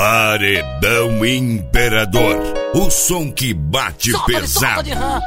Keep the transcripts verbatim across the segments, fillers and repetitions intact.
Paredão Imperador, o som que bate solta pesado. De, solta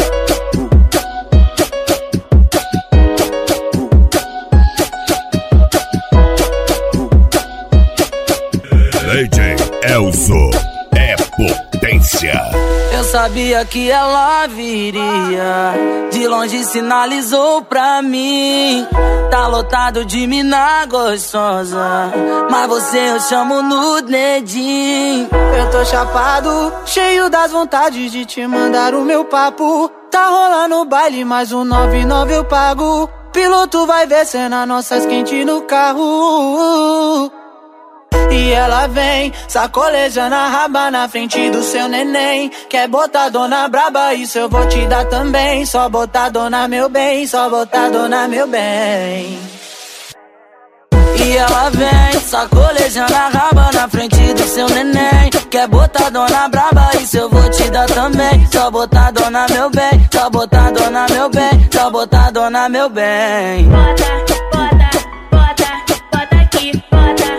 D J Elzo é potência. Eu sabia que ela viria, de longe sinalizou pra mim. Tá lotado de mina gostosa, mas você eu chamo no dedinho. Eu tô chapado, cheio das vontades de te mandar o meu papo. Tá rolando o baile, mais um nove e nove eu pago. Piloto vai ver cena nossas quentes no carro. E ela vem, sacolejando a raba na frente do seu neném. Quer botar dona braba, isso eu vou te dar também. Só botar dona meu bem, só botar dona meu bem. E ela vem, sacolejando a raba na frente do seu neném. Quer botar dona braba, isso eu vou te dar também. Só botar dona meu bem, só botar dona meu bem, só botar dona meu bem. Bota, bota, bota, bota aqui, bota.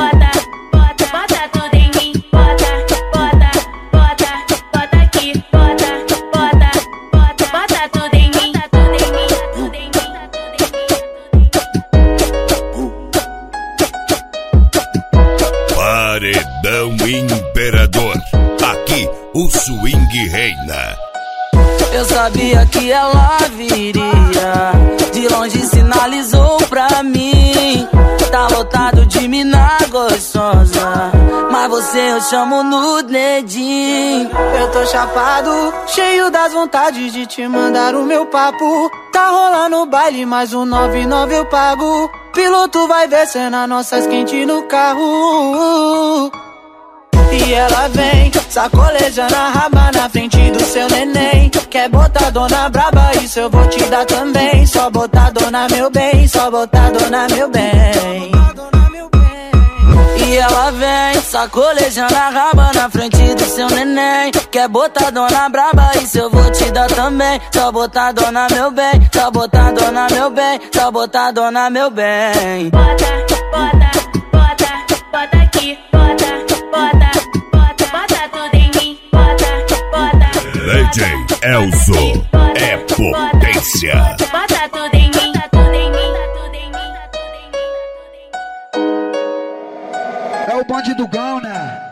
Paredão Imperador, aqui o swing reina. Eu sabia que ela viria, de longe sinalizou pra mim. Tá lotado de mina gostosa, mas você eu chamo no dedinho. Eu tô chapado, cheio das vontades de te mandar o meu papo. Tá rolando o baile, mais um nove e nove eu pago. Piloto vai ver cena nossas quentes no carro. E ela vem, sacolejando a raba na frente do seu neném. Quer botar dona braba, isso eu vou te dar também. Só botar dona meu bem, só botar dona meu bem. E ela vem, sacolejando a raba na frente do seu neném. Quer botar dona braba, isso eu vou te dar também. Só botar dona meu bem, só botar dona meu bem, só botar dona meu bem. Bota, bota, bota, bota aqui, bota, bota, bota, bota tudo em mim, bota, bota. D J Elzo é potência. Bota tudo em mim, tá tudo em mim, tá tudo em mim, tá tudo em mim. É o bonde do Gão, né?